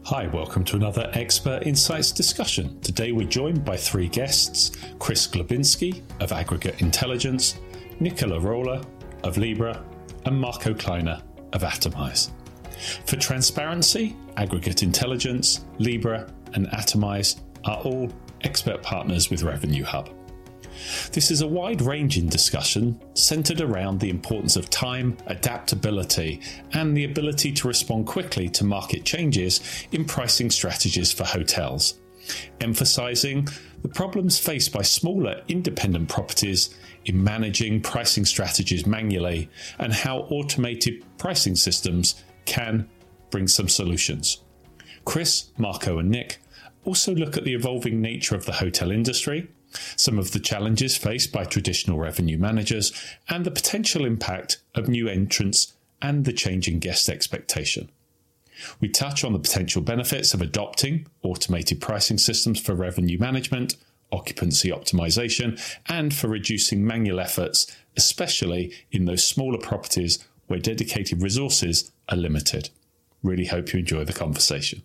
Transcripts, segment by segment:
Hi, welcome to another Expert Insights discussion. Today we're joined by three guests, Chris Glabinski of Aggregate Intelligence, Nicola Rolla of Libra, and Marco Kleiner of Atomize. For transparency, Aggregate Intelligence, Libra, and Atomize are all expert partners with Revenue Hub. This is a wide-ranging discussion centered around the importance of time, adaptability, and the ability to respond quickly to market changes in pricing strategies for hotels, emphasizing the problems faced by smaller independent properties in managing pricing strategies manually and how automated pricing systems can bring some solutions. Chris, Marco, and Nick also look at the evolving nature of the hotel industry, some of the challenges faced by traditional revenue managers, and the potential impact of new entrants and the changing guest expectation. We touch on the potential benefits of adopting automated pricing systems for revenue management, occupancy optimization, and for reducing manual efforts, especially in those smaller properties where dedicated resources are limited. Really hope you enjoy the conversation.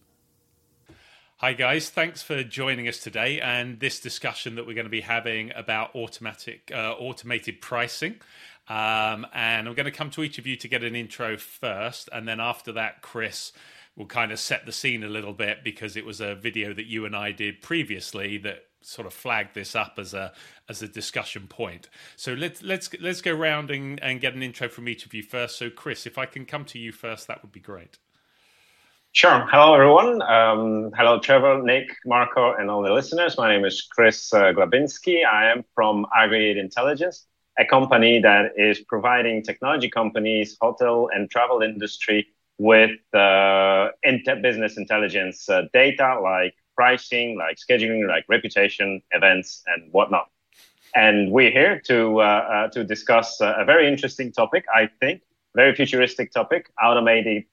Hi guys, thanks for joining us today and this discussion that we're going to be having about automated pricing. And I'm going to come to each of you to get an intro first, and then after that Chris will kind of set the scene a little bit because it was a video that you and I did previously that sort of flagged this up as a discussion point. So let's go round and get an intro from each of you first. So Chris, if I can come to you first, that would be great. Sure. Hello, everyone. Hello, Trevor, Nick, Marco, and all the listeners. My name is Chris Glabinski. I am from Aggregate Intelligence, a company that is providing technology companies, hotel and travel industry with business intelligence data like pricing, like scheduling, like reputation, events, and whatnot. And we're here to discuss a very interesting topic, I think. Very futuristic topic, automated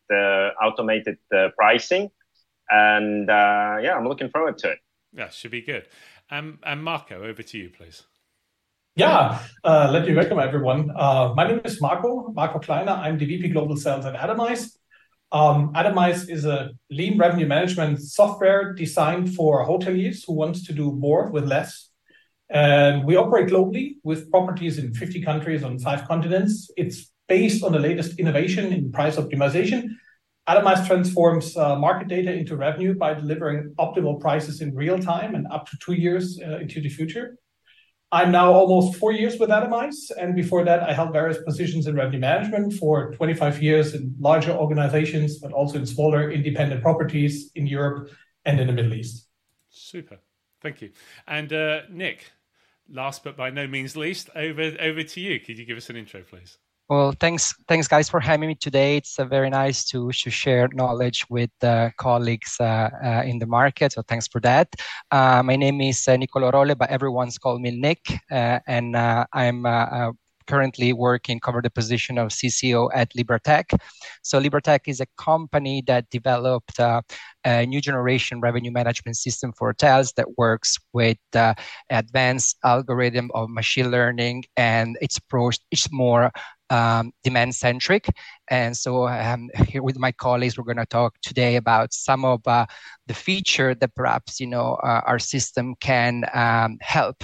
pricing, and I'm looking forward to it. Yeah, should be good. And Marco, over to you, please. Yeah, let me welcome everyone. My name is Marco Kleiner. I'm the VP Global Sales at Atomize. Atomize is a lean revenue management software designed for hoteliers who want to do more with less. And we operate globally with properties in 50 countries on 5 continents. It's based on the latest innovation in price optimization. Atomize transforms market data into revenue by delivering optimal prices in real time and up to 2 years into the future. I'm now almost 4 years with Atomize, and before that, I held various positions in revenue management for 25 years in larger organizations, but also in smaller independent properties in Europe and in the Middle East. Super, thank you. And Nick, last but by no means least, over to you. Could you give us an intro, please? Well, thanks guys for having me today. It's very nice to share knowledge with colleagues in the market. So thanks for that. My name is Nicola Rolla, but everyone's called me Nick, and I'm currently cover the position of CCO at LibraTech. So LibraTech is a company that developed a new generation revenue management system for hotels that works with advanced algorithm of machine learning, and its approach is more demand-centric. And so here with my colleagues, we're going to talk today about some of the feature that perhaps our system can help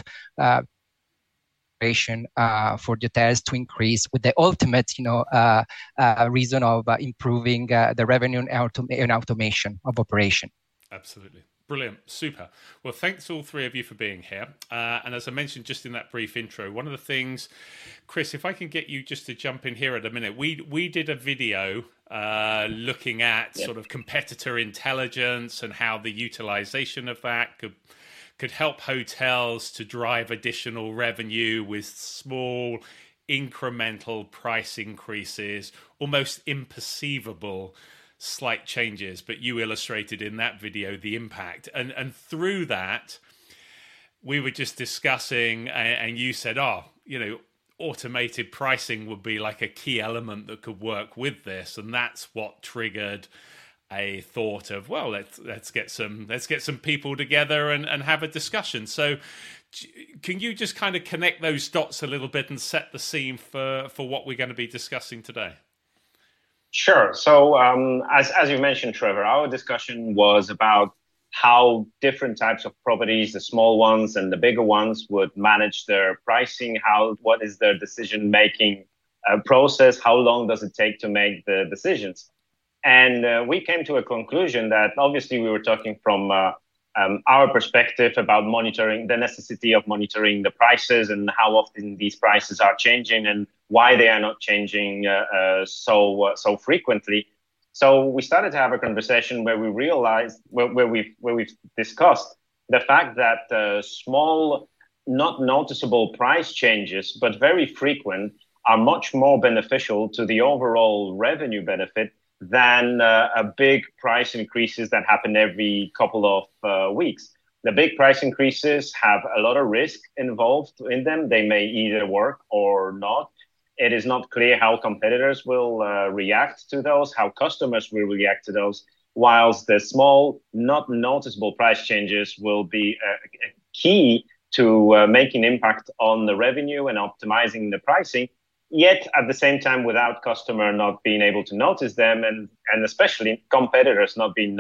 for the hotels to increase with the ultimate reason of improving the revenue and automation of operation. Absolutely. Brilliant. Super. Well, thanks all three of you for being here. And as I mentioned just in that brief intro, one of the things, Chris, if I can get you just to jump in here at a minute, we did a video looking at sort of competitor intelligence and how the utilization of that could help hotels to drive additional revenue with small incremental price increases, almost imperceivable slight changes, but you illustrated in that video the impact. And through that, we were just discussing, and you said, automated pricing would be like a key element that could work with this. And that's what triggered a thought of, well, let's get some people together and have a discussion. So can you just kind of connect those dots a little bit and set the scene for what we're going to be discussing today? Sure. So, as you mentioned, Trevor, our discussion was about how different types of properties, the small ones and the bigger ones, would manage their pricing. What is their decision-making process? How long does it take to make the decisions? And we came to a conclusion that obviously we were talking from our perspective about monitoring, the necessity of monitoring the prices and how often these prices are changing and why they are not changing so frequently. So we started to have a conversation where we realized, where we've discussed the fact that small, not noticeable price changes, but very frequent, are much more beneficial to the overall revenue benefit than a big price increases that happen every couple of weeks. The big price increases have a lot of risk involved in them. They may either work or not. It is not clear how competitors will react to those, how customers will react to those, whilst the small, not noticeable price changes will be a key to making impact on the revenue and optimizing the pricing, yet at the same time without customer not being able to notice them and especially competitors not being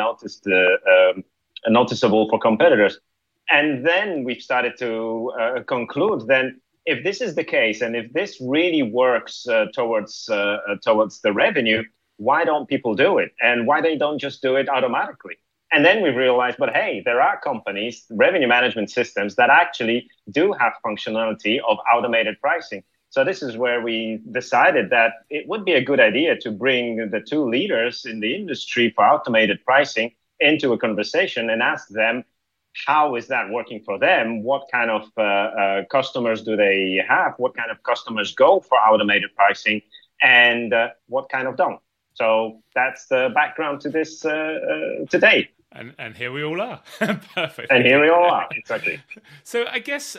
noticeable for competitors. And then we've started to conclude then, if this is the case, and if this really works towards the revenue, why don't people do it? And why they don't just do it automatically? And then we realized, but hey, there are companies, revenue management systems, that actually do have functionality of automated pricing. So this is where we decided that it would be a good idea to bring the two leaders in the industry for automated pricing into a conversation and ask them, how is that working for them? What kind of customers do they have? What kind of customers go for automated pricing, and what kind of don't? So that's the background to this today. And here we all are. Perfect. And here we all are, exactly. So I guess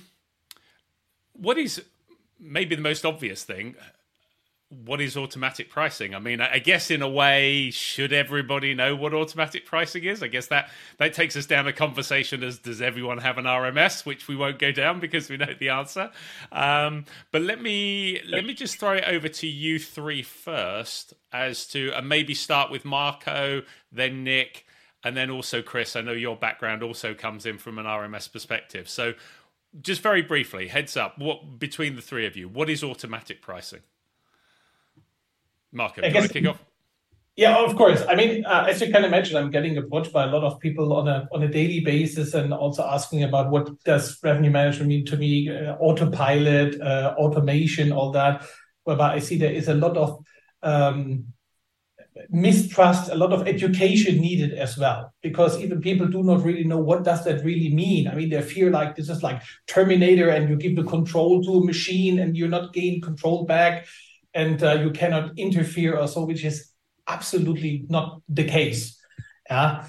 what is maybe the most obvious thing? What is automatic pricing? I mean, I guess in a way, should everybody know what automatic pricing is? I guess that takes us down a conversation as, does everyone have an RMS, which we won't go down because we know the answer. But let me just throw it over to you three first, as to, and maybe start with Marco, then Nick, and then also Chris. I know your background also comes in from an RMS perspective. So just very briefly, heads up, what between the three of you, what is automatic pricing? Marco, do you want to kick off? Yeah, of course. I mean, as you can imagine, I'm getting approached by a lot of people on a daily basis, and also asking about what does revenue management mean to me, autopilot, automation, all that. Whereby I see there is a lot of mistrust, a lot of education needed as well, because even people do not really know what does that really mean. I mean, they fear like this is like Terminator, and you give the control to a machine and you're not gaining control back, and you cannot interfere or so, which is absolutely not the case. Yeah.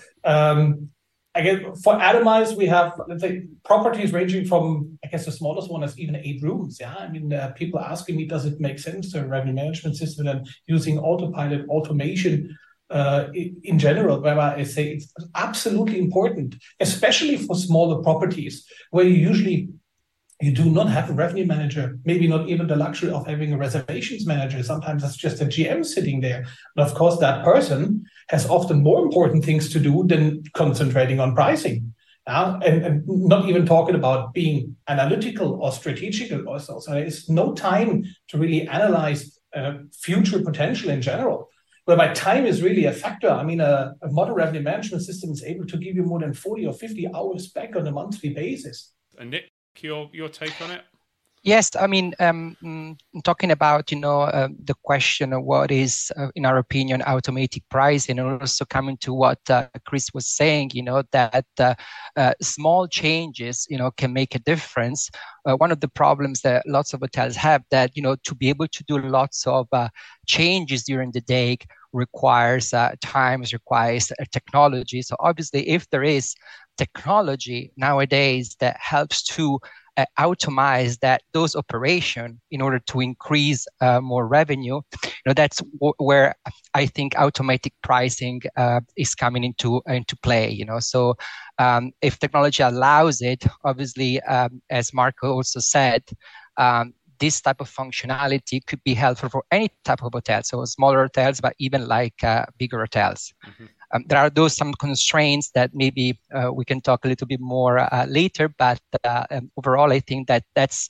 Again, for Atomize, we have, let's say, properties ranging from, I guess the smallest one is even 8 rooms. Yeah. I mean, people are asking me, does it make sense to a revenue management system and using autopilot automation in general, where I say it's absolutely important, especially for smaller properties where you do not have a revenue manager, maybe not even the luxury of having a reservations manager. Sometimes it's just a GM sitting there. And of course, that person has often more important things to do than concentrating on pricing. And not even talking about being analytical or strategical also. So there's no time to really analyze future potential in general. Whereby time is really a factor. I mean, a modern revenue management system is able to give you more than 40 or 50 hours back on a monthly basis. And Nick, your take on it? Yes, I mean, talking about, the question of what is, in our opinion, automatic pricing, and also coming to what Chris was saying, that small changes, can make a difference. One of the problems that lots of hotels have, that, to be able to do lots of changes during the day requires time, requires technology. So obviously, if there is technology nowadays that helps to automate those operations in order to increase more revenue, that's where I think automatic pricing is coming into play. So if technology allows it, obviously, as Marco also said, this type of functionality could be helpful for any type of hotel, so smaller hotels, but even like bigger hotels. There are some constraints that maybe we can talk a little bit more later, but overall, I think that's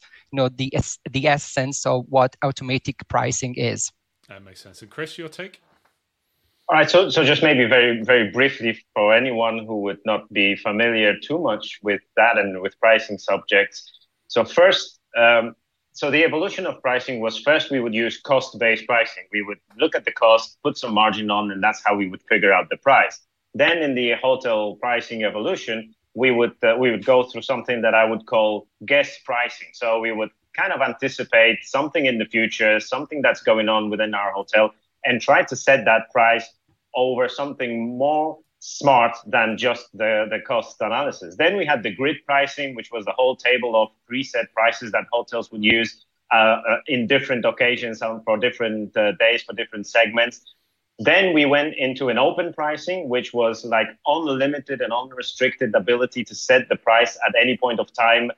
the essence of what automatic pricing is. That makes sense. And Chris, your take? All right, so just maybe very, very briefly for anyone who would not be familiar too much with that and with pricing subjects. So first, so the evolution of pricing was first we would use cost-based pricing. We would look at the cost, put some margin on, and that's how we would figure out the price. Then in the hotel pricing evolution, we would go through something that I would call guest pricing. So we would kind of anticipate something in the future, something that's going on within our hotel, and try to set that price over something more smart than just the cost analysis. Then we had the grid pricing, which was the whole table of preset prices that hotels would use in different occasions for different days, for different segments. Then we went into an open pricing, which was like unlimited and unrestricted ability to set the price at any point of time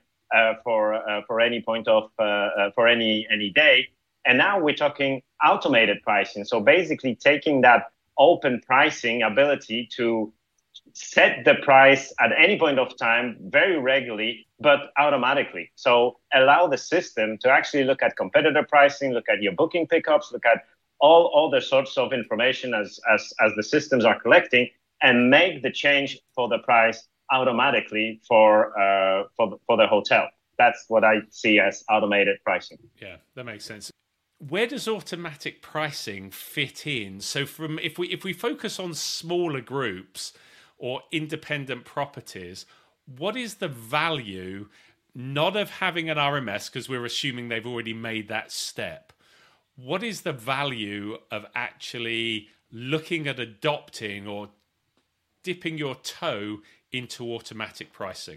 for any point of for any day. And now we're talking automated pricing. So basically taking that open pricing ability to set the price at any point of time very regularly, but automatically. So allow the system to actually look at competitor pricing, look at your booking pickups, look at all the sorts of information as the systems are collecting, and make the change for the price automatically for the hotel. That's what I see as automated pricing. Yeah, that makes sense. Where does automatic pricing fit in? So if we focus on smaller groups or independent properties, what is the value not of having an RMS, because we're assuming they've already made that step? What is the value of actually looking at adopting or dipping your toe into automatic pricing?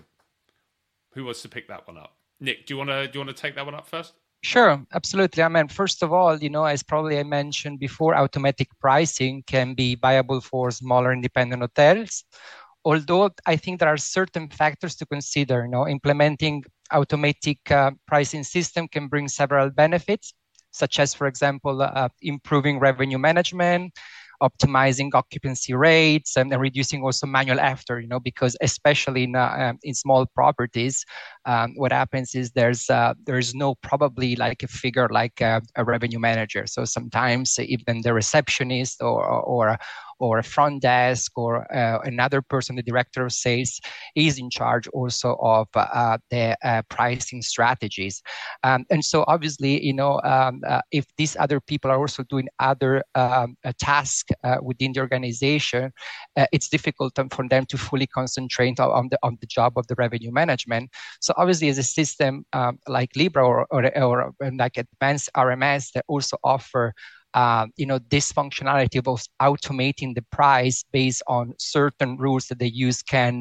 Who wants to pick that one up? Nick, do you want to take that one up first? Sure, absolutely. I mean, first of all, as probably I mentioned before, automatic pricing can be viable for smaller independent hotels. Although I think there are certain factors to consider. Implementing automatic pricing system can bring several benefits, such as, for example, improving revenue management, optimizing occupancy rates, and reducing also manual effort, because especially in small properties, what happens is there's no probably like a figure like a revenue manager. So sometimes even the receptionist or a front desk or another person, the director of sales, is in charge also of the pricing strategies. And so obviously, if these other people are also doing other tasks within the organization, it's difficult for them to fully concentrate on the job of the revenue management. So obviously, as a system like Libra or like advanced RMS that also offer this functionality of automating the price based on certain rules that the use can,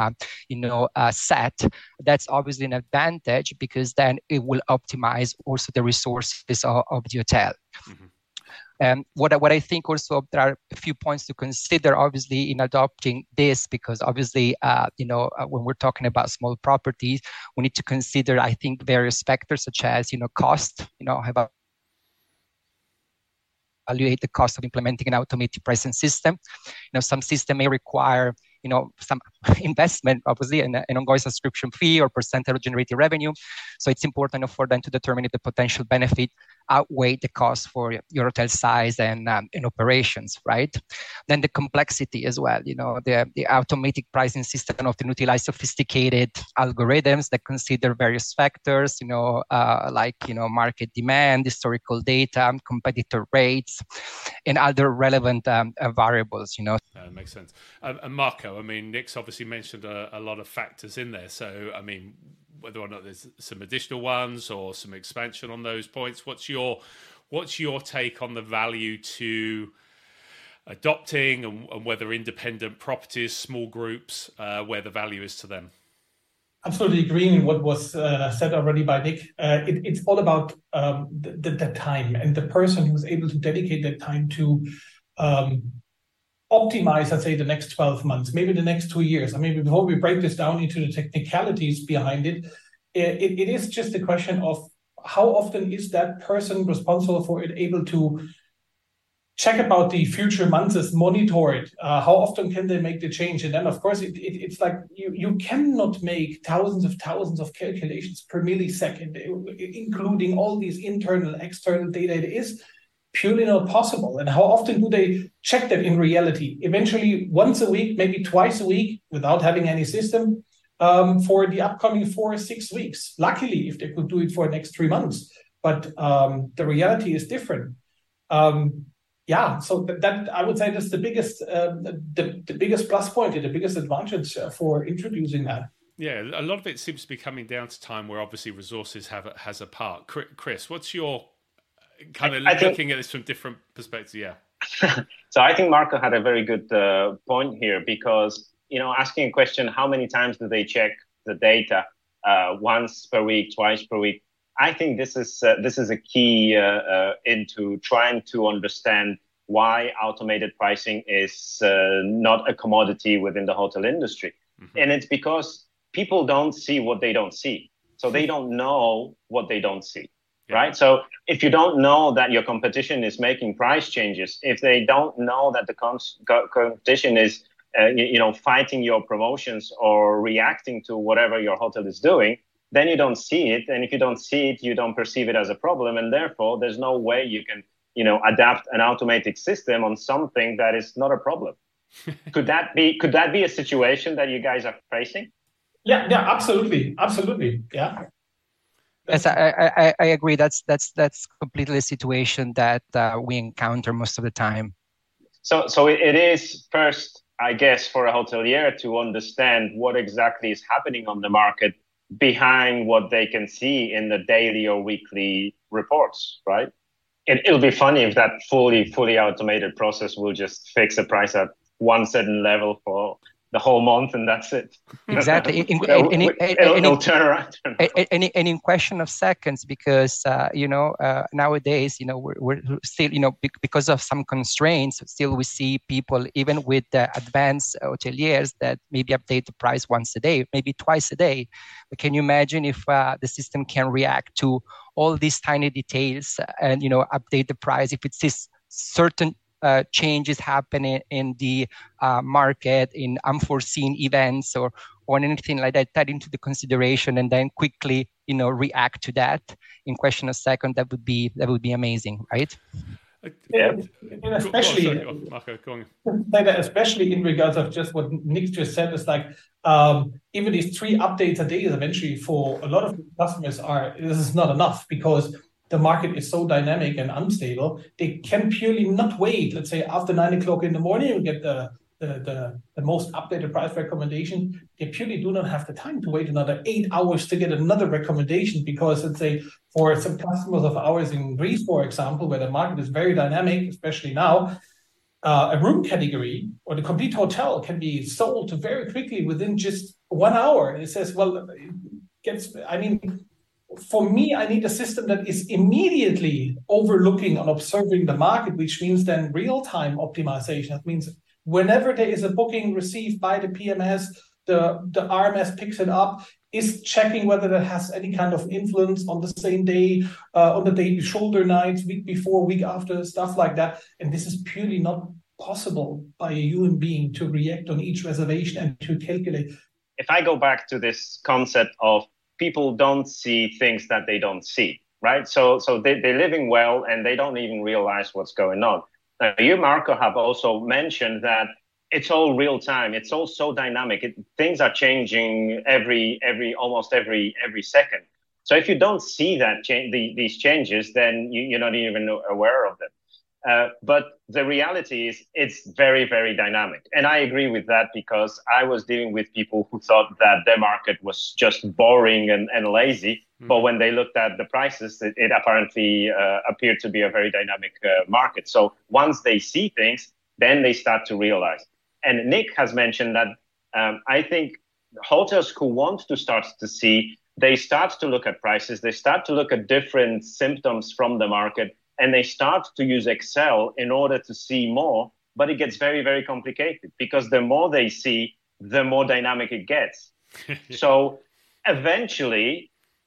set. That's obviously an advantage, because then it will optimize also the resources of the hotel. Mm-hmm. What I think also there are a few points to consider, obviously, in adopting this, because obviously, when we're talking about small properties, we need to consider, I think, various factors such as, cost, evaluate the cost of implementing an automated pricing system. Some system may require, some investment, obviously, an ongoing subscription fee or percentage of generated revenue. So it's important for them to determine if the potential benefit outweigh the cost for your hotel size and operations, right? Then the complexity as well. The automatic pricing system often utilize sophisticated algorithms that consider various factors, like market demand, historical data, competitor rates, and other relevant variables. That makes sense. And Marco, I mean, Nick's obviously mentioned a lot of factors in there. So, I mean, whether or not there's some additional ones or some expansion on those points, what's your take on the value to adopting and whether independent properties, small groups, where the value is to them? Absolutely agreeing with what was said already by Nick. It's all about the time and the person who's able to dedicate that time to optimize, let's say, the next 12 months, maybe the next 2 years. I mean, before we break this down into the technicalities behind it, it is just a question of how often is that person responsible for it able to check about the future months, monitor it? How often can they make the change? And then, of course, it's like you cannot make thousands of calculations per millisecond, including all these internal, external data. It is purely not possible. And how often do they check that in reality? Eventually, once a week, maybe twice a week, without having any system for the upcoming 4 or 6 weeks. Luckily, if they could do it for the next 3 months. But the reality is different. So that I would say that's the biggest plus point and the biggest advantage for introducing that. Yeah, a lot of it seems to be coming down to time where obviously resources has a part. Chris, what's your kind of looking at this from different perspectives? Yeah. So I think Marco had a very good point here, because asking a question, how many times do they check the data? Once per week, twice per week. I think this is a key into trying to understand why automated pricing is not a commodity within the hotel industry. Mm-hmm. And it's because people don't see what they don't see. So they don't know what they don't see, right? So if you don't know that your competition is making price changes, if they don't know that the competition is fighting your promotions or reacting to whatever your hotel is doing, then you don't see it. And if you don't see it, you don't perceive it as a problem. And therefore, there's no way you can, adapt an automated system on something that is not a problem. Could that be a situation that you guys are facing? Yeah, absolutely. Yeah. Yes, I agree. That's completely a situation that we encounter most of the time. So it is first, I guess, for a hotelier to understand what exactly is happening on the market behind what they can see in the daily or weekly reports, right? It'll be funny if that fully automated process will just fix a price at one certain level for the whole month, and that's it. Exactly. It'll turn around. And in question of seconds, because nowadays, we're still, because of some constraints, still we see people, even with the advanced hoteliers, that maybe update the price once a day, maybe twice a day. But can you imagine if the system can react to all these tiny details and update the price if it's this certain changes happening in the market, in unforeseen events or anything like that, that into the consideration, and then quickly react to that in question of second? That would be amazing, right? Yeah, and especially Marco, go on. Especially in regards of just what Nick just said, is like even these 3 updates a day is eventually for a lot of customers this is not enough, because the market is so dynamic and unstable. They can purely not wait. Let's say after 9 o'clock in the morning, you get the most updated price recommendation. They purely do not have the time to wait another 8 hours to get another recommendation, because let's say for some customers of ours in Greece, for example, where the market is very dynamic, especially now, a room category or the complete hotel can be sold very quickly within just 1 hour. It says, for me, I need a system that is immediately overlooking and observing the market, which means then real-time optimization. That means whenever there is a booking received by the PMS, the RMS picks it up, is checking whether that has any kind of influence on the same day, on the day, shoulder nights, week before, week after, stuff like that. And this is purely not possible by a human being to react on each reservation and to calculate. If I go back to this concept of people don't see things that they don't see, right? So they're living well and they don't even realize what's going on. Now, you, Marco, have also mentioned that it's all real time. It's all so dynamic. Things are changing almost every second. So if you don't see that these changes, then you're not even aware of them. But the reality is it's very, very dynamic. And I agree with that, because I was dealing with people who thought that their market was just boring and lazy. Mm-hmm. But when they looked at the prices, it apparently appeared to be a very dynamic market. So once they see things, then they start to realize. And Nick has mentioned that I think hotels who want to start to see, they start to look at prices, they start to look at different symptoms from the market, and they start to use Excel in order to see more, but it gets very, very complicated, because the more they see, the more dynamic it gets. So eventually,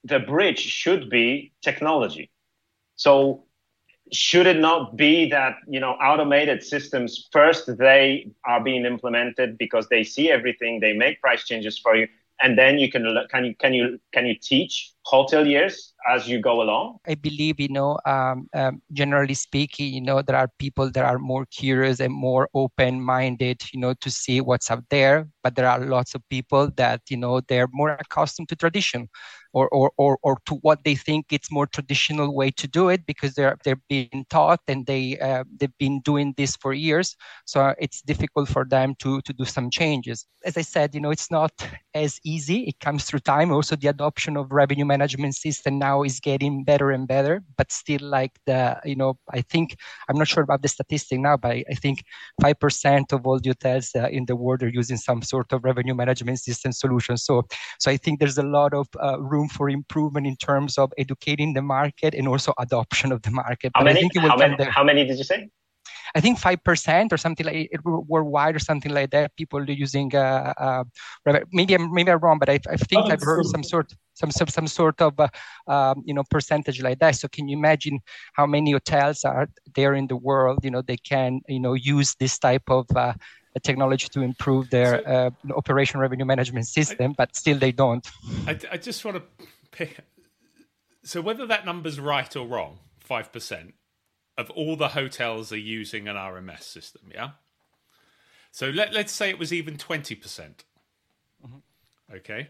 the bridge should be technology. So should it not be that, automated systems first, they are being implemented because they see everything, they make price changes for you, and then you can teach hoteliers as you go along? I believe, generally speaking, there are people that are more curious and more open-minded, to see what's out there. But there are lots of people that, they're more accustomed to tradition, or to what they think it's more traditional way to do it, because they're being taught and they've been doing this for years. So it's difficult for them to do some changes. As I said, it's not as easy. It comes through time. Also, the adoption of revenue management system now is getting better and better, but still I think, I'm not sure about the statistic now, but I think 5% of all the hotels in the world are using some sort of revenue management system solution. So I think there's a lot of room for improvement in terms of educating the market and also adoption of the market. How many did you say? I think 5% or something like it worldwide or something like that. People are using maybe I'm wrong, but I think I've heard some sort of percentage like that. So can you imagine how many hotels are there in the world? They can use this type of technology to improve their operation revenue management system, but still they don't. I just want to pick. So whether that number's right or wrong, 5%. Of all the hotels are using an RMS system, yeah? So let's say it was even 20%. Mm-hmm. Okay.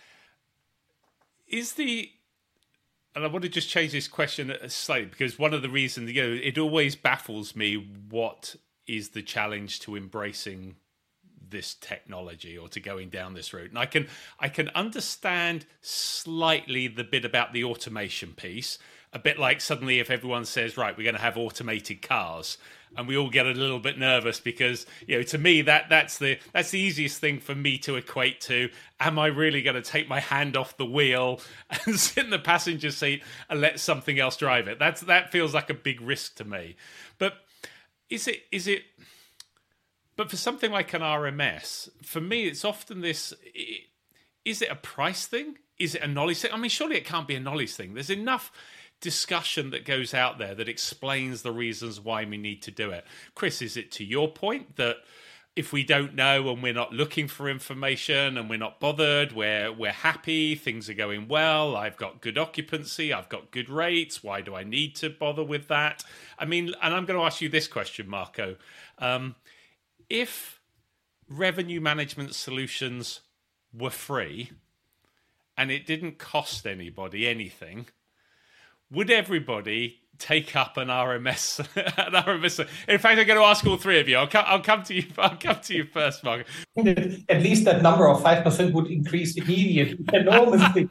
And I want to just change this question slightly, because one of the reasons, it always baffles me what is the challenge to embracing this technology or to going down this route. And I can understand slightly the bit about the automation piece. A bit like suddenly if everyone says, right, we're going to have automated cars, and we all get a little bit nervous because, to me, that's the easiest thing for me to equate to. Am I really going to take my hand off the wheel and sit in the passenger seat and let something else drive it? That feels like a big risk to me. But is it? But for something like an RMS, for me, it's often this. Is it a price thing? Is it a knowledge thing? I mean, surely it can't be a knowledge thing. There's enough discussion that goes out there that explains the reasons why we need to do it. Chris, is it to your point that if we don't know and we're not looking for information and we're not bothered, we're happy, things are going well, I've got good occupancy, I've got good rates, why do I need to bother with that? I mean, and I'm going to ask you this question, Marco. If revenue management solutions were free and it didn't cost anybody anything, would everybody take up an RMS? In fact, I'm going to ask all three of you. I'll come to you. I'll come to you first, Mark. At least that number of 5% would increase immediately, enormously.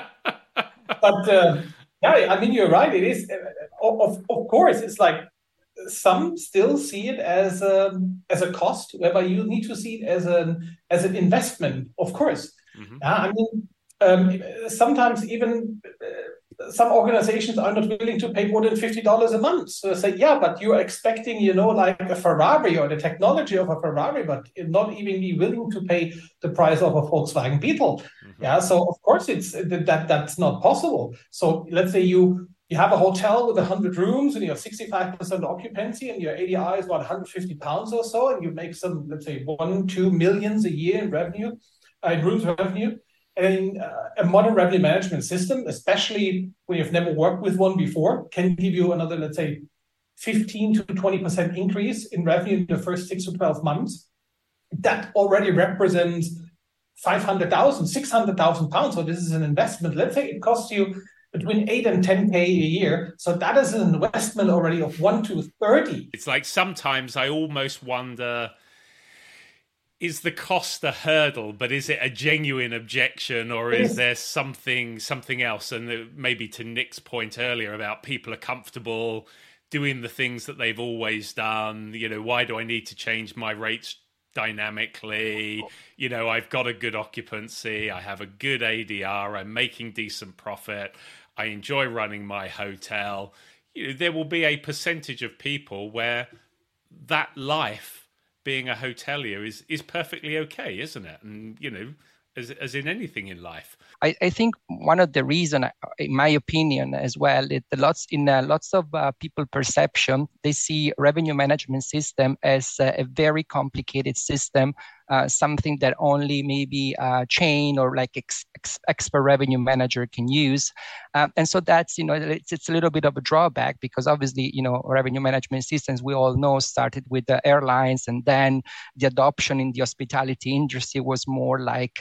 But I mean, you're right. It is, of course, it's like some still see it as a cost, whereby you need to see it as an investment. Of course, mm-hmm. I mean, sometimes even. Some organizations are not willing to pay more than $50 a month. So they say, yeah, but you're expecting, like a Ferrari or the technology of a Ferrari, but not even be willing to pay the price of a Volkswagen Beetle. Mm-hmm. Yeah, so of course that's not possible. So let's say you have a hotel with 100 rooms and you have 65% occupancy and your ADR is about 150 pounds or so, and you make some, let's say, 1-2 millions a year in revenue, in rooms revenue. And a modern revenue management system, especially when you've never worked with one before, can give you another, let's say, 15 to 20% increase in revenue in the first 6 to 12 months. That already represents 500,000, 600,000 pounds. So this is an investment. Let's say it costs you between 8 and 10K a year. So that is an investment already of 1 to 30. It's like sometimes I almost wonder, is the cost a hurdle, but is it a genuine objection, or is there something else? And maybe to Nick's point earlier about people are comfortable doing the things that they've always done. Why do I need to change my rates dynamically? I've got a good occupancy. I have a good ADR. I'm making decent profit. I enjoy running my hotel. There will be a percentage of people where that life, being a hotelier, is perfectly okay, isn't it? And as in anything in life. I think one of the reasons, in my opinion as well, is lots of people perception, they see revenue management system as a very complicated system, something that only maybe a chain or like expert revenue manager can use. And so that's, it's a little bit of a drawback, because obviously, revenue management systems, we all know, started with the airlines, and then the adoption in the hospitality industry was more like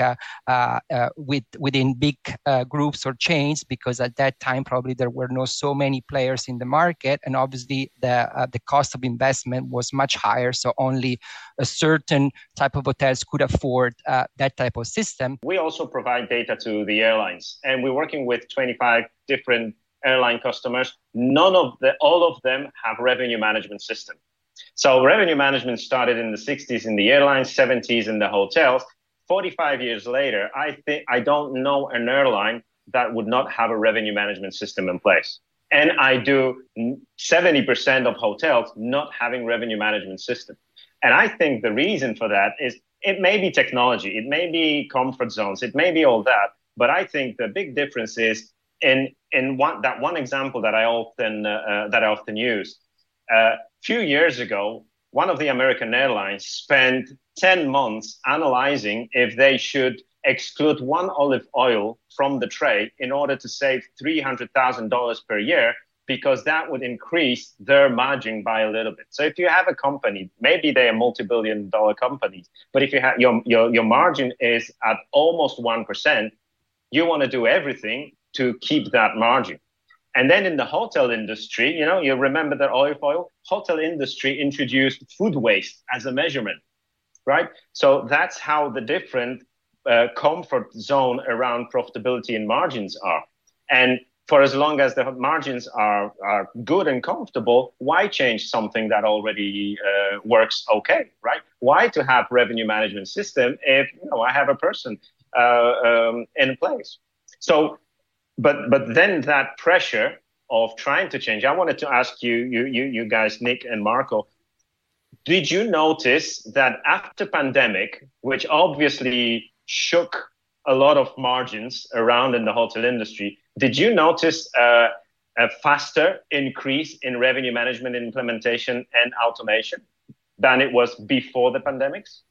within big groups or chains, because at that time probably there were not so many players in the market, and obviously the cost of investment was much higher, so only a certain type of hotels could afford that type of system. We also provide data to the airlines, and we're working with 25 different airline customers. All of them have revenue management system. So revenue management started in the 60s in the airlines, 70s in the hotels. 45 years later, I don't know an airline that would not have a revenue management system in place. And I do 70% of hotels not having revenue management system. And I think the reason for that is it may be technology, it may be comfort zones, it may be all that. But I think the big difference is in one example that I often use. A few years ago, one of the American airlines spent 10 months analyzing if they should exclude one olive oil from the tray in order to save $300,000 per year, because that would increase their margin by a little bit. So if you have a company, maybe they are multi-billion-dollar companies, but if you have your margin is at almost 1%, you want to do everything to keep that margin. And then in the hotel industry, you remember that olive oil? Hotel industry introduced food waste as a measurement, right? So that's how the different comfort zone around profitability and margins are. And for as long as the margins are good and comfortable, why change something that already works okay, right? Why to have revenue management system if I have a person in place? So, but then that pressure of trying to change. I wanted to ask you guys, Nick and Marco, did you notice that after pandemic, which obviously shook a lot of margins around in the hotel industry, did you notice a faster increase in revenue management implementation and automation than it was before the pandemics?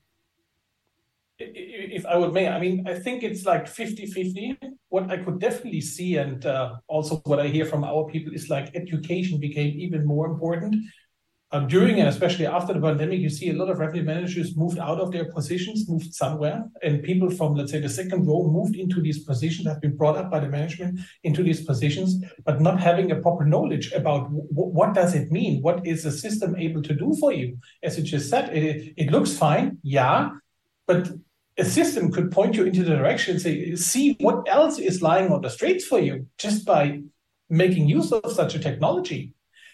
If I would may, I think it's like 50-50. What I could definitely see, and also what I hear from our people, is like education became even more important. During and especially after the pandemic, you see a lot of revenue managers moved out of their positions, moved somewhere, and people from, let's say, the second row moved into these positions, have been brought up by the management into these positions, but not having a proper knowledge about what does it mean? What is the system able to do for you? As you just said, it looks fine, yeah, but a system could point you into the direction and say, see what else is lying on the streets for you just by making use of such a technology.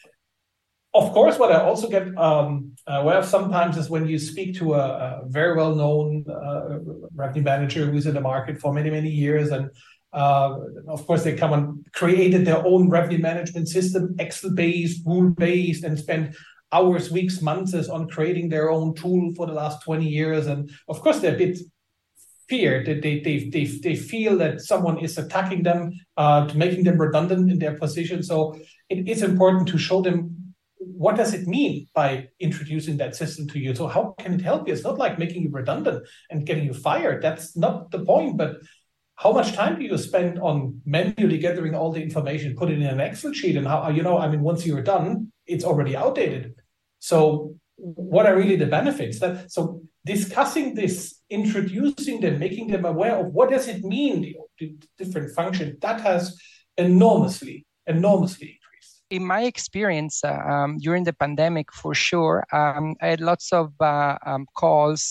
Of course, what I also get aware of sometimes is when you speak to a very well-known revenue manager who's in the market for many, many years. And of course, they come and created their own revenue management system, Excel-based, rule-based, and spend hours, weeks, months on creating their own tool for the last 20 years. And of course, they're a bit feared that they feel that someone is attacking them, making them redundant in their position. So it is important to show them, what does it mean by introducing that system to you? So how can it help you? It's not like making you redundant and getting you fired. That's not the point. But how much time do you spend on manually gathering all the information, put it in an Excel sheet? And how, once you're done, it's already outdated. So what are really the benefits? So discussing this, introducing them, making them aware of what does it mean, the different function, that has enormously increased. In my experience, during the pandemic, for sure, I had lots of calls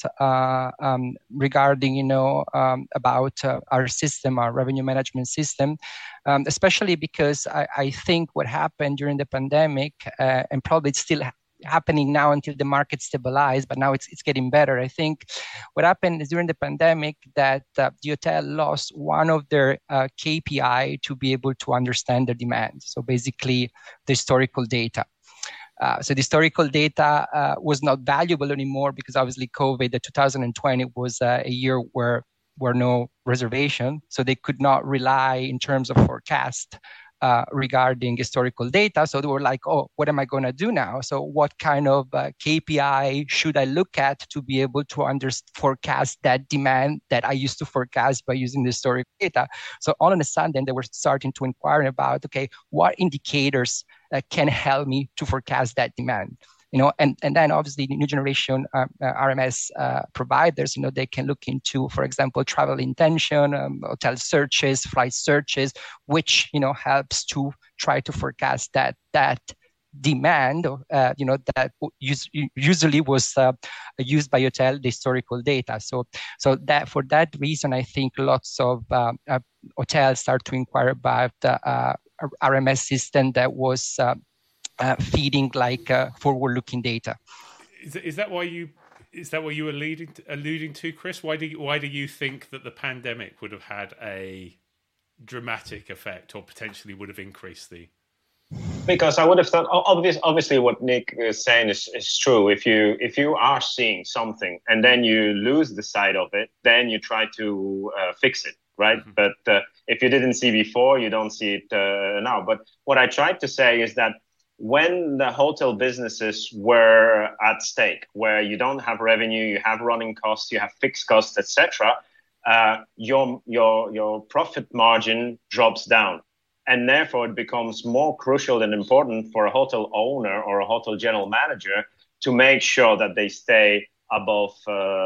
regarding, about our system, our revenue management system, especially because I think what happened during the pandemic, and probably it's still happening now until the market stabilized, but now it's getting better. I think what happened is during the pandemic that the hotel lost one of their KPI to be able to understand the demand. So basically the historical data. So the historical data was not valuable anymore because obviously COVID, the 2020 was a year where were no reservation, so they could not rely in terms of forecast regarding historical data. So they were like, oh, what am I going to do now? So what kind of KPI should I look at to be able to forecast that demand that I used to forecast by using the historical data? So all of a sudden, they were starting to inquire about, okay, what indicators can help me to forecast that demand? And then obviously the new generation RMS providers, they can look into, for example, travel intention, hotel searches, flight searches, which, helps to try to forecast that demand, that usually was used by hotel, the historical data. So that for that reason, I think lots of hotels start to inquire about RMS system that was feeding like forward-looking data. Is that what you were alluding to, Chris? Why do you think that the pandemic would have had a dramatic effect, or potentially would have increased the? Because I would have thought, obviously, what Nick is saying is true. If you are seeing something and then you lose the sight of it, then you try to fix it, right? Mm-hmm. But if you didn't see before, you don't see it now. But what I tried to say is that when the hotel businesses were at stake, where you don't have revenue, you have running costs, you have fixed costs, etc., your profit margin drops down, and therefore it becomes more crucial and important for a hotel owner or a hotel general manager to make sure that they stay above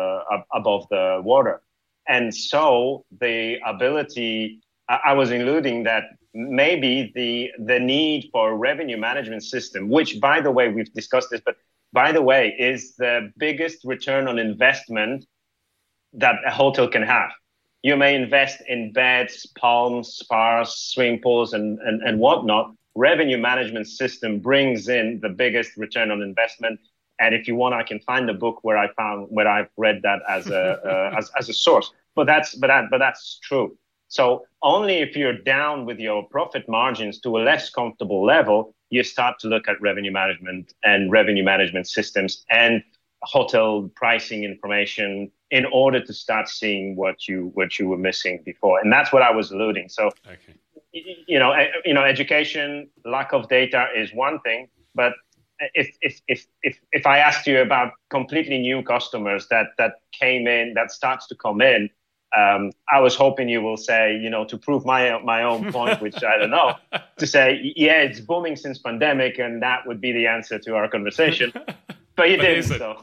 the water. And so the ability, I was alluding that maybe the need for a revenue management system, which, by the way, we've discussed this, but by the way, is the biggest return on investment that a hotel can have. You may invest in beds, palms, spas, swimming pools, and whatnot. Revenue management system brings in the biggest return on investment. And if you want, I can find the book where I've read that as a source. But that's true. So only if you're down with your profit margins to a less comfortable level, you start to look at revenue management and revenue management systems and hotel pricing information in order to start seeing what you were missing before. And that's what I was alluding. So, okay. Education, lack of data is one thing, but if I asked you about completely new customers that came in, that starts to come in, I was hoping you will say, to prove my own point, which I don't know, to say, yeah, it's booming since pandemic, and that would be the answer to our conversation. But you didn't. So.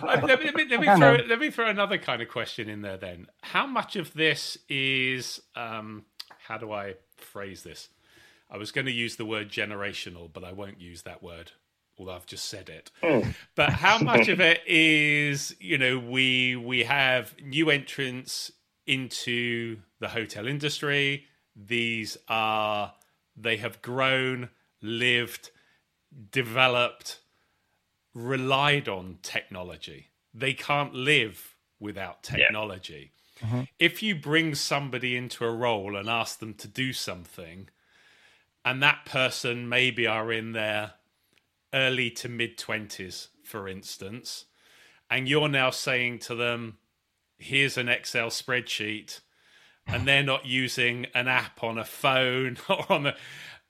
let me throw another kind of question in there then. How much of this is, how do I phrase this? I was going to use the word generational, but I won't use that word, although I've just said it. But how much of it is, we have new entrants into the hotel industry. They have grown, lived, developed, relied on technology. They can't live without technology. Yeah. Mm-hmm. If you bring somebody into a role and ask them to do something, and that person maybe are in their early to mid-20s, for instance, and you're now saying to them, here's an Excel spreadsheet, and they're not using an app on a phone or on a...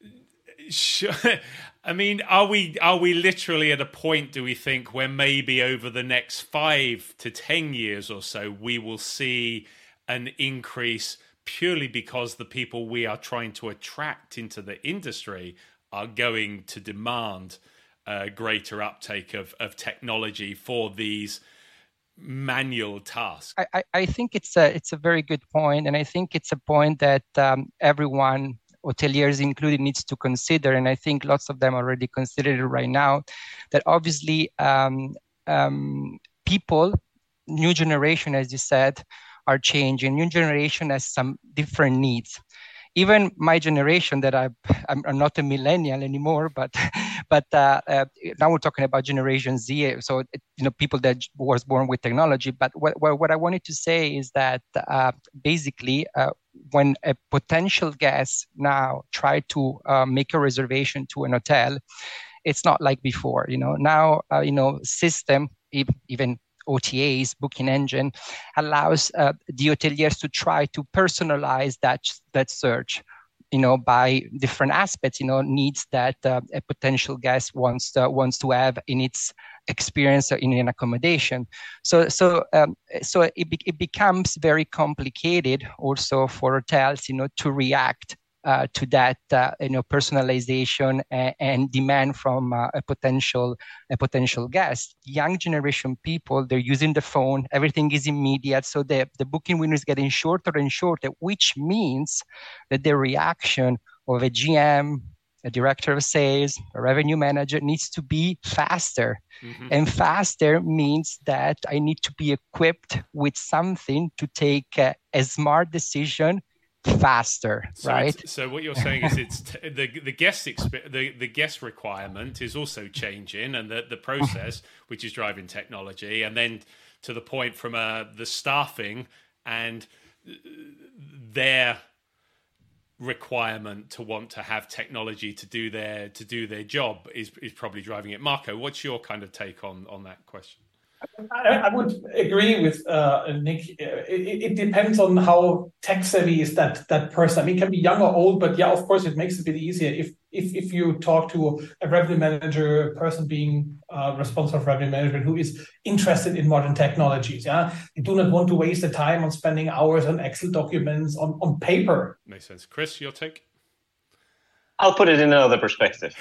I mean, are we literally at a point, do we think, where maybe over the next 5 to 10 years or so, we will see an increase purely because the people we are trying to attract into the industry are going to demand greater uptake of technology for these manual tasks? I think it's a very good point, and I think it's a point that everyone, hoteliers included, needs to consider, and I think lots of them already consider it right now, that obviously people, new generation, as you said, are changing. New generation has some different needs. Even my generation, that I'm not a millennial anymore, but now we're talking about Generation Z, so people that was born with technology. But what I wanted to say is that basically, when a potential guest now try to make a reservation to an hotel, it's not like before. Now system, even OTAs, booking engine, allows the hoteliers to try to personalize that search, by different aspects, needs that a potential guest wants to have in its experience in an accommodation. So it becomes very complicated also for hotels, to react to that, personalization and demand from a potential guest. Young generation people, they're using the phone. Everything is immediate, so the booking window is getting shorter and shorter, which means that the reaction of a GM, a director of sales, a revenue manager needs to be faster. Mm-hmm. And faster means that I need to be equipped with something to take a smart decision faster, right? So what you're saying is it's the guest requirement is also changing, and the process which is driving technology, and then to the point from the staffing and their requirement to want to have technology to do their job is probably driving it. Marco, what's your kind of take on that question? I would agree with Nick. It depends on how tech savvy is that person. I mean, it can be young or old, but yeah, of course, it makes it a bit easier if you talk to a revenue manager, a person being responsible for revenue management who is interested in modern technologies. Yeah, you do not want to waste the time on spending hours on Excel documents on paper. Makes sense. Chris, your take? I'll put it in another perspective.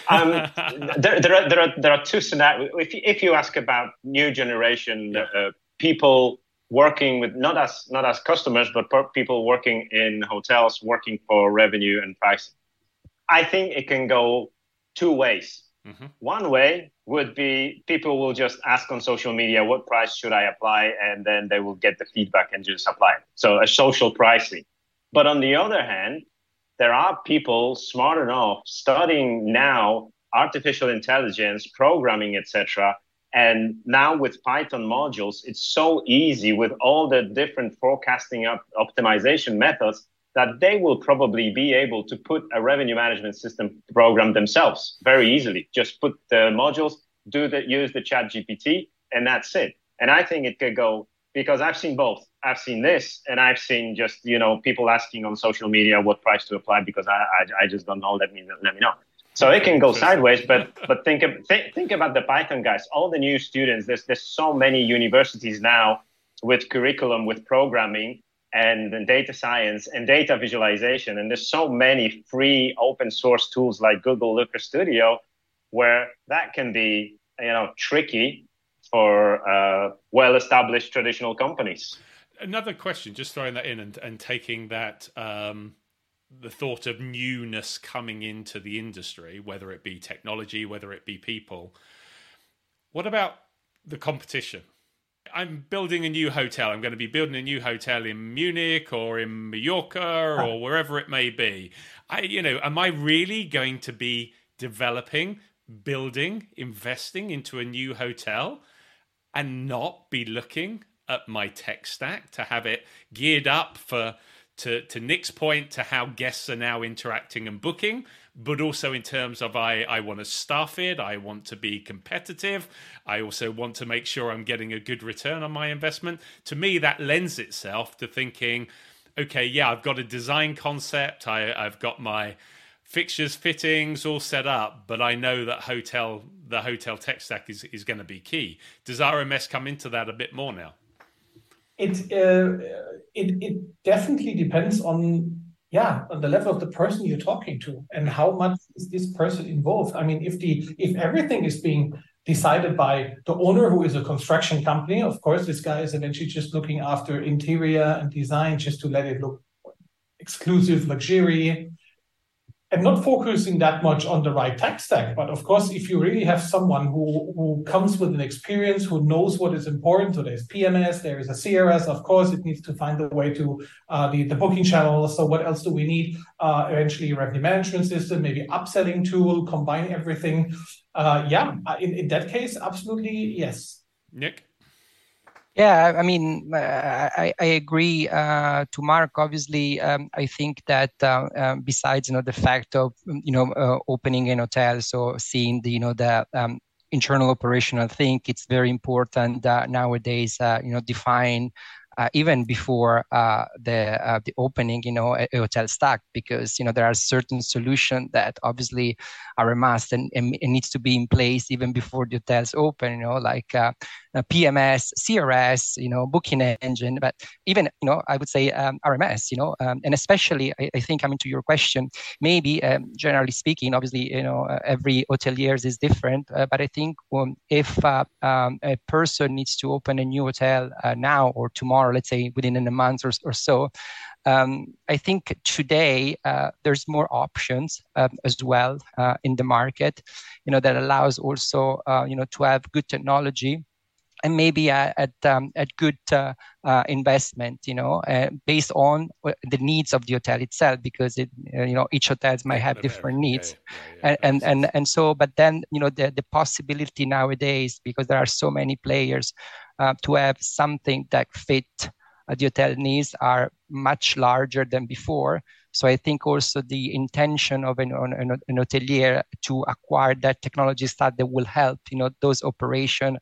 There are two scenarios. If you ask about new generation people working with not as customers, but people working in hotels, working for revenue and pricing, I think it can go two ways. Mm-hmm. One way would be people will just ask on social media, what price should I apply? And then they will get the feedback and just apply it. So a social pricing. But on the other hand, there are people smart enough studying now artificial intelligence, programming, etc. And now with Python modules, it's so easy with all the different forecasting optimization methods that they will probably be able to put a revenue management system program themselves very easily. Just put the modules, use the ChatGPT, and that's it. And I think it could go, because I've seen both. I've seen this, and I've seen just, people asking on social media what price to apply because I just don't know. Let me know. So it can go sideways, but think about the Python guys. All the new students. There's so many universities now with curriculum, with programming and data science and data visualization, and there's so many free open source tools like Google Looker Studio, where that can be tricky for well-established traditional companies. Another question, just throwing that in and taking that, the thought of newness coming into the industry, whether it be technology, whether it be people. What about the competition? I'm building a new hotel. I'm going to be building a new hotel in Munich or in Mallorca or wherever it may be. Am I really going to be developing, building, investing into a new hotel and not be looking at my tech stack to have it geared up to Nick's point, to how guests are now interacting and booking, but also in terms of I want to staff it, I want to be competitive, I also want to make sure I'm getting a good return on my investment. To me, that lends itself to thinking, okay, yeah, I've got a design concept, I've got my fixtures, fittings all set up, but I know that the hotel tech stack is going to be key. Does RMS come into that a bit more now? It definitely depends on the level of the person you're talking to and how much is this person involved. I mean, if everything is being decided by the owner, who is a construction company, of course, this guy is eventually just looking after interior and design just to let it look exclusive, luxury, and not focusing that much on the right tech stack. But of course, if you really have someone who comes with an experience, who knows what is important, so there's PMS, there is a CRS, of course, it needs to find a way to the booking channel. So what else do we need? Eventually, a revenue management system, maybe upselling tool, combine everything. In that case, absolutely, yes. Nick? Yeah, I mean, I agree to Mark. Obviously, I think that besides the fact of opening an hotel, so seeing the internal operational thing, it's very important nowadays, define even before the opening, a hotel stack, because there are certain solutions that obviously are a must and needs to be in place even before the hotels open. Like PMS, CRS, booking engine, but even I would say RMS. And especially I think coming to your question, maybe generally speaking, obviously every hoteliers is different, but I think if a person needs to open a new hotel now or tomorrow, let's say within a month or so, I think today there's more options as well in the market, that allows also to have good technology and maybe at good investment, based on the needs of the hotel itself, because each hotels might have different needs, and so. But then the possibility nowadays, because there are so many players, to have something that fit the hotel needs are much larger than before. So I think also the intention of an hotelier to acquire that technology stack that will help, those operation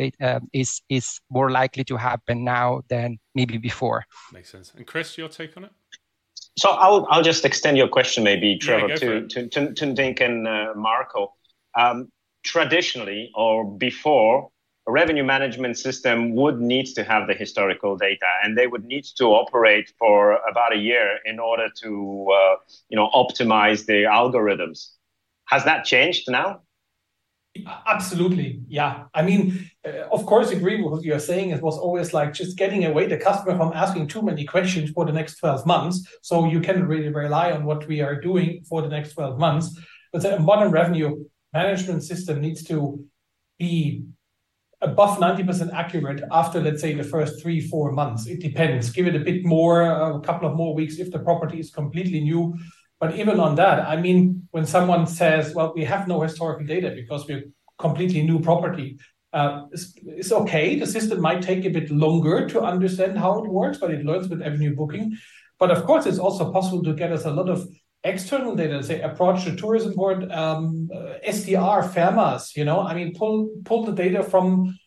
is more likely to happen now than maybe before. Makes sense. And Chris, your take on it? So I'll just extend your question, maybe, Trevor, to Nick and Marco. Traditionally, or before, a revenue management system would need to have the historical data, and they would need to operate for about a year in order to optimize the algorithms. Has that changed now? Absolutely, yeah. I mean, of course, agree with what you're saying. It was always like just getting away the customer from asking too many questions for the next 12 months. So you can really rely on what we are doing for the next 12 months. But the modern revenue management system needs to be above 90% accurate after, let's say, the first 3-4 months. It depends. Give it a bit more, a couple of more weeks if the property is completely new. But even on that, I mean, when someone says, well, we have no historical data because we're completely new property, it's okay. The system might take a bit longer to understand how it works, but it learns with every new booking. But of course, it's also possible to get us a lot of external data, say approach to tourism board, SDR, FERMAS, I mean, pull the data from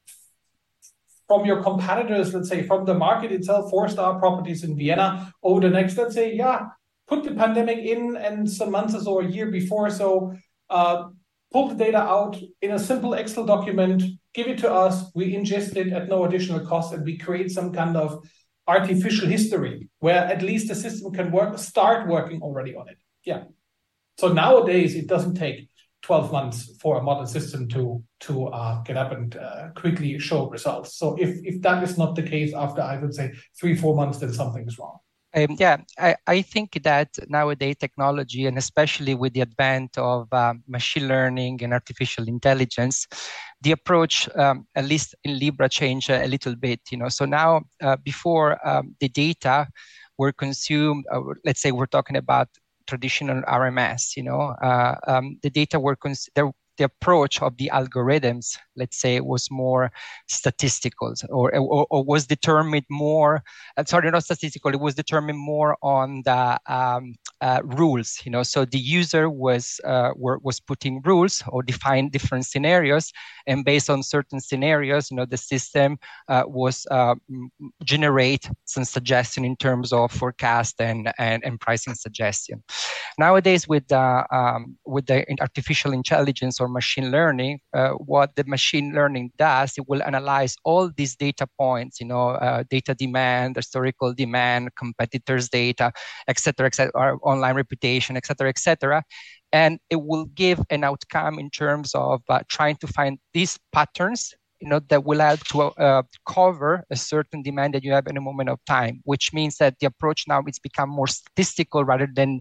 your competitors, let's say from the market itself, 4-star properties in Vienna over the next, let's say, put the pandemic in and some months or a year before. So pull the data out in a simple Excel document, give it to us, we ingest it at no additional cost, and we create some kind of artificial history where at least the system can start working already on it. Yeah. So nowadays it doesn't take 12 months for a modern system to get up and quickly show results. So if that is not the case after, I would say, 3-4 months, then something is wrong. I think that nowadays technology, and especially with the advent of machine learning and artificial intelligence, the approach, at least in Libra, changed a little bit. So now, before the data were consumed, let's say we're talking about traditional RMS. The data were the approach of the algorithms, let's say, was more statistical, or was determined more. Sorry, not statistical. It was determined more on the rules. So the user was putting rules or defined different scenarios, and based on certain scenarios, the system was generate some suggestion in terms of forecast and pricing suggestion. Nowadays, with the artificial intelligence or machine learning, what the machine learning does, it will analyze all these data points, data demand, historical demand, competitors' data, etc., online reputation, etc., and it will give an outcome in terms of trying to find these patterns, that will help to cover a certain demand that you have in a moment of time, which means that the approach now it's become more statistical rather than,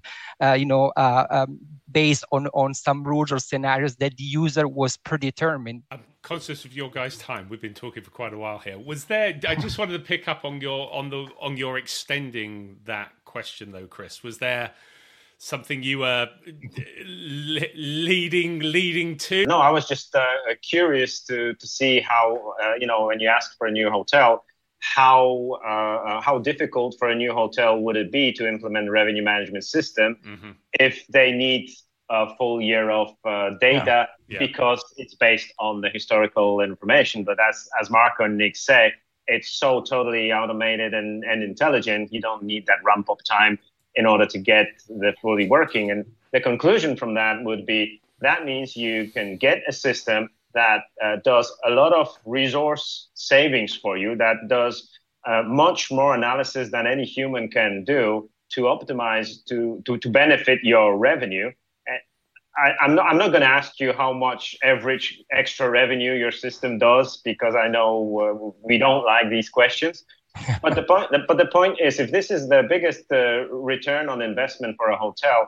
based on some rules or scenarios that the user was predetermined. I'm conscious of your guys' time. We've been talking for quite a while here. I just wanted to pick up on your extending that question though, Chris. Was there something you were leading to? No, I was just curious to see how, when you ask for a new hotel, how difficult for a new hotel would it be to implement a revenue management system if they need a full year of data because it's based on the historical information. But as Marco and Nick say, it's so totally automated and intelligent. You don't need that ramp up time in order to get the fully working. And the conclusion from that would be that means you can get a system that does a lot of resource savings for you, that does much more analysis than any human can do to optimize, to benefit your revenue. I'm not going to ask you how much average extra revenue your system does, because I know we don't like these questions. But the point is, if this is the biggest return on investment for a hotel,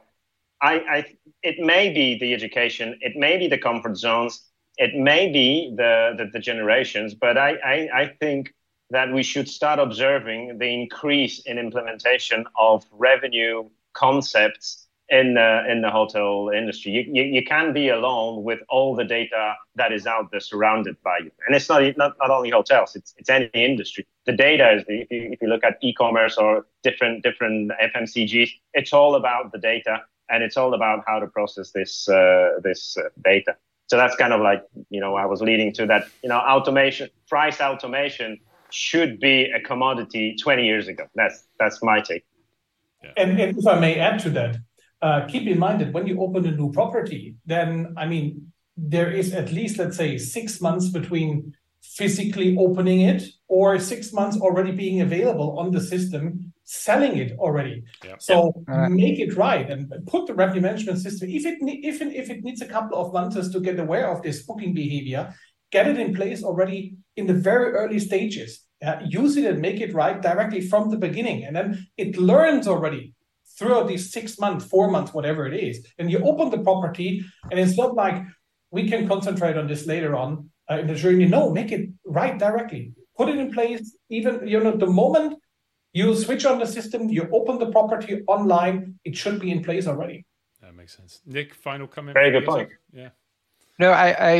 it may be the education, it may be the comfort zones, it may be the generations, but I think that we should start observing the increase in implementation of revenue concepts in the hotel industry. You can't be alone with all the data that is out there surrounded by you. And it's not only hotels, it's any industry. The data is, if you look at e-commerce or different FMCGs, it's all about the data, and it's all about how to process this data. So that's kind of like, I was leading to that, automation, price automation should be a commodity 20 years ago. That's my take. Yeah. And if I may add to that, keep in mind that when you open a new property, then, there is at least, let's say, 6 months between physically opening it or 6 months already being available on the system, selling it already. Yeah. So make it right and put the revenue management system, even if it needs a couple of months to get aware of this booking behavior, get it in place already in the very early stages. Use it and make it right directly from the beginning. And then it learns already throughout these 6 months, 4 months, whatever it is. And you open the property, and it's not like we can concentrate on this later on in the journey. No, make it right directly. Put it in place. Even, the moment you switch on the system, you open the property online, it should be in place already. That makes sense. Nick, final comment? Very good point. Yeah. No, I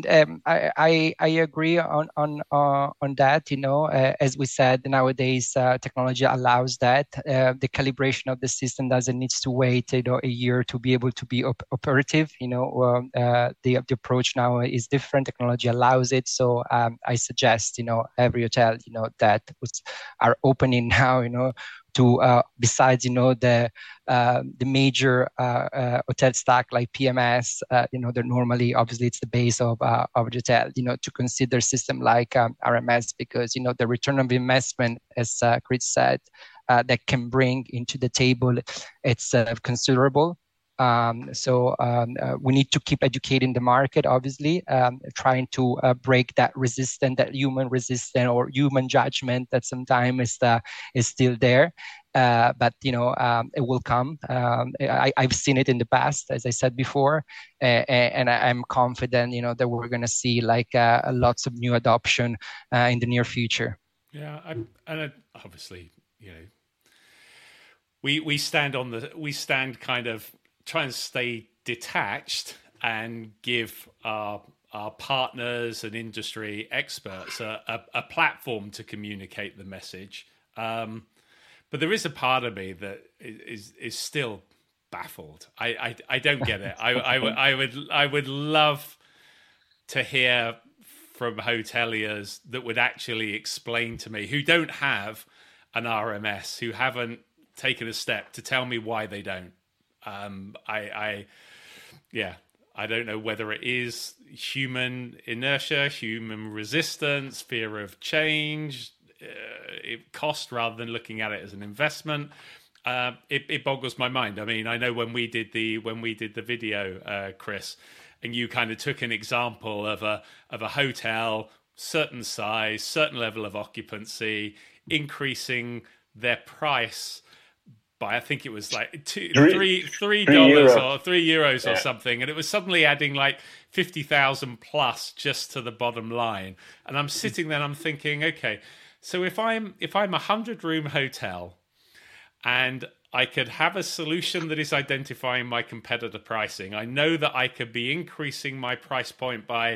agree on that. As we said, nowadays technology allows that. The calibration of the system doesn't need to wait, a year to be able to be operative. The approach now is different. Technology allows it. So I suggest, every hotel, that are opening now, to besides the major hotel stack like PMS, they're normally, obviously it's the base of the hotel, to consider system like RMS, because the return of investment, as Chris said, that can bring into the table, it's considerable. So we need to keep educating the market, obviously, trying to break that human resistance or human judgment that sometimes is still there. But it will come. I've seen it in the past, as I said before, and I'm confident, that we're going to see lots of new adoption in the near future. Yeah, obviously, we stand kind of try and stay detached and give our partners and industry experts a platform to communicate the message. But there is a part of me that is still baffled. I don't get it. I would love to hear from hoteliers that would actually explain to me, who don't have an RMS, who haven't taken a step to tell me why they don't. I don't know whether it is human inertia, human resistance, fear of change, cost rather than looking at it as an investment. It boggles my mind. I know when we did the video, Chris, and you kind of took an example of a hotel, certain size, certain level of occupancy, increasing their price by, I think it was like $3 or €3 or something, and it was suddenly adding like 50,000 plus just to the bottom line. And I'm sitting there and I'm thinking, okay, so if I'm a 100-room hotel and I could have a solution that is identifying my competitor pricing, I know that I could be increasing my price point by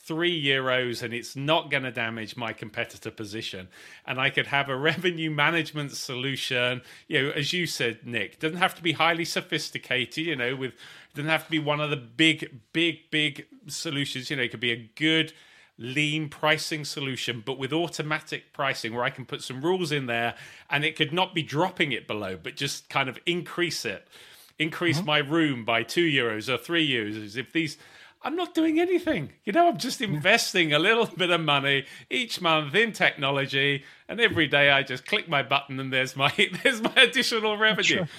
€3 and it's not going to damage my competitor position. And I could have a revenue management solution, as you said, Nick, doesn't have to be highly sophisticated, doesn't have to be one of the big solutions. It could be a good lean pricing solution, but with automatic pricing where I can put some rules in there, and it could not be dropping it below, but just kind of increase my room by €2 or €3. If these, I'm not doing anything, I'm just investing a little bit of money each month in technology, and every day I just click my button and there's my additional revenue. Sure.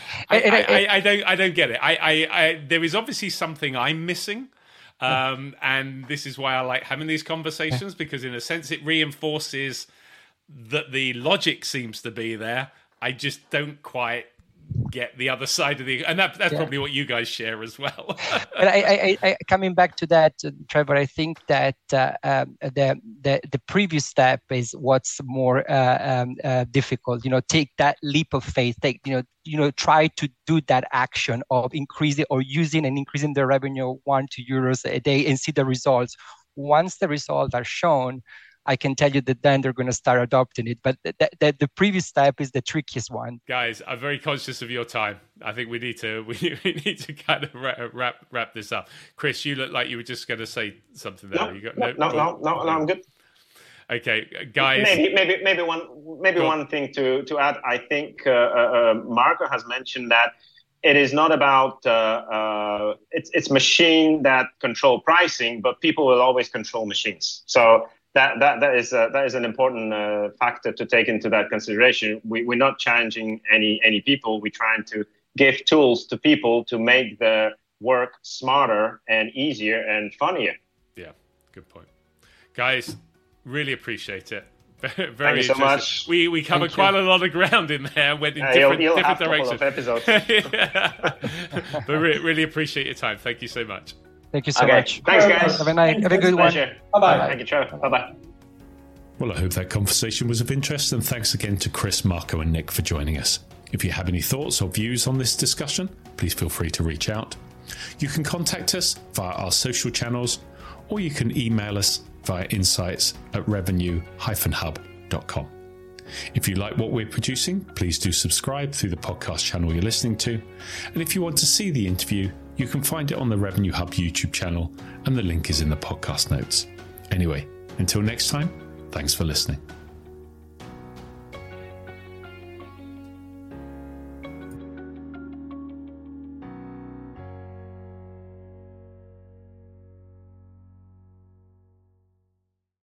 I don't get it. There is obviously something I'm missing. And this is why I like having these conversations, because in a sense it reinforces that the logic seems to be there. I just don't quite get the other side of the, and that's probably what you guys share as well. But I coming back to that, Trevor, I think that the previous step is what's more difficult. Take that leap of faith. Try to do that action of increasing or using and increasing the revenue €1-2 a day and see the results. Once the results are shown, I can tell you that then they're going to start adopting it. But the previous step is the trickiest one. Guys, I'm very conscious of your time. I think we need to kind of wrap this up. Chris, you look like you were just going to say something there. No, I'm good. Okay, guys. Maybe one thing to add. I think Marco has mentioned that it is not about it's machine that control pricing, but people will always control machines. So that is an important factor to take into that consideration. We're not challenging any people. We're trying to give tools to people to make the work smarter and easier and funnier. Yeah, good point, guys. Really apprate it. Very Thank you so much. We covered quite a lot of ground in there. Went in different directions. Episodes. But really appreciate your time. Thank you so much. Thank you so much. Thanks, guys. Have a good one. Bye-bye. Thank you, Trevor. Bye-bye. Well, I hope that conversation was of interest, and thanks again to Chris, Marco, and Nick for joining us. If you have any thoughts or views on this discussion, please feel free to reach out. You can contact us via our social channels, or you can email us via insights@revenue-hub.com. If you like what we're producing, please do subscribe through the podcast channel you're listening to. And if you want to see the interview, you can find it on the Revenue Hub YouTube channel, and the link is in the podcast notes. Anyway, until next time, thanks for listening.